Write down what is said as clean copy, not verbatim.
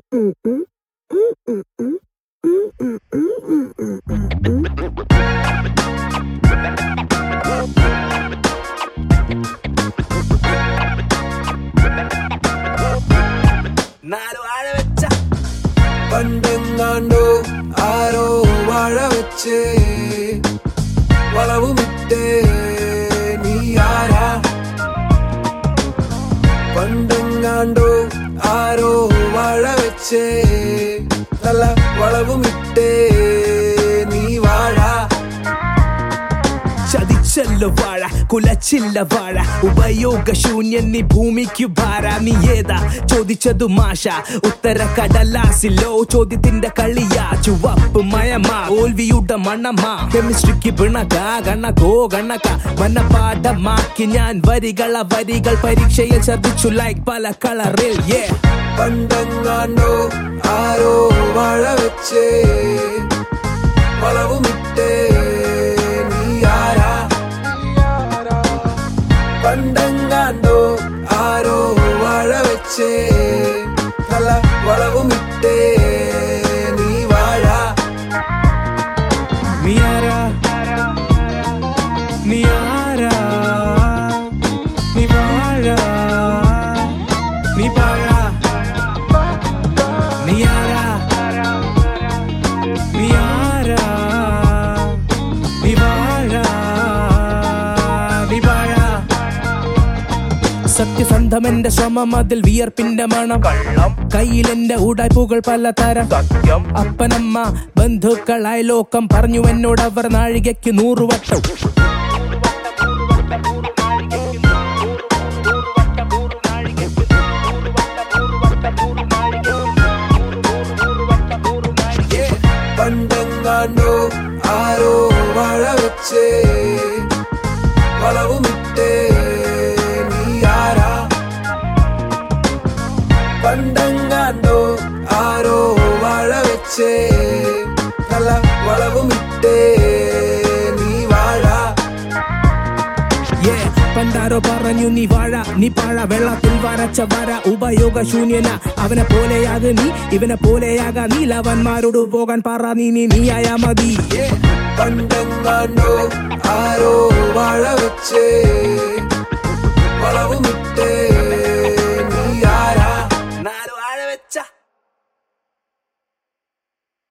പണ്ടെങ്ങാണ്ടോ ആരോ വാഴ വെച്ച് വളവുമിട്ടേ നീ ആരാ? പണ്ടെങ്ങാണ്ടോ ആരോ വാഴ വെച്ച് നല്ല വളവുമിട്ടേ നീ വാഴ. ചതിച്ചല്ല വാഴ, കുലച്ചില്ല വാഴ, ഉപയോഗശൂന്യൻ നീ ഭൂമിക്കു ഭാര. നീ ഏതാ ചോദിച്ചതു മാഷ, ഉത്തര കടലാസിലോ ചോദ്യത്തിന്റെ കളിയാ. ചുവപ്പ് മയമാ, തോൽവിയുടെ മണമാ, കെമിസ്ട്രിക്ക് പിണക കണക്കോ കണക്ക. മനപാഠമാക്കി ഞാൻ വരികൾ പരീക്ഷയിൽ ശ്രദ്ധിച്ചു ലൈക്ക് പല കളറിൽ. പണ്ടെങ്ങാണ്ടോ ആരോ വാഴ വെച്ച് വളവുമിട്ടേ നീ ആരാ? പണ്ടെങ്ങാണ്ടോ ആരോ വാഴ വെച്ച് നല്ല വളവുമിട്ടേ നീ വാഴ. നീ ആരാ? നീ ആരാ? നീ വാഴ, നീ വാഴ. നീ ആരാ? നീ ആരാ? നീ വാഴ, നീ വാഴ. സത്യസന്ധമെന്റെ ശ്രമം, അതിൽ വിയർപ്പിന്റെ മണം. കയ്യിലെന്റെ ഉടായ്പുകൾ പലതരം. അപ്പനമ്മ ബന്ധുക്കളായി ലോകം പറഞ്ഞു എന്നോട് അവർ നാഴികയ്ക്ക് 100 വട്ടം. പണ്ടെങ്ങാണ്ടോ ആരോ വാഴ വെച്ച് വളവുമിട്ടേ നീ ആരാ? പണ്ടെങ്ങാണ്ടോ ആരോ വാഴ വെച്ച് നല്ല വളവുമിട്ടേ നീ വാഴ. പണ്ടാരോ പറഞ്ഞു നീ വാഴ, നീ പാഴ, വെള്ളത്തിൽ വരച്ച വര ഉപയോഗശൂന്യന. അവനെ പോലെയാക നീ, ഇവനെ പോലെയാക നീ. ലവന്മാരോട് പോകാൻ പറ, നീയായാ മതി. പണ്ടെങ്ങാണ്ടോ ആരോ വാഴ വെച്ച് വളവുമിട്ടേ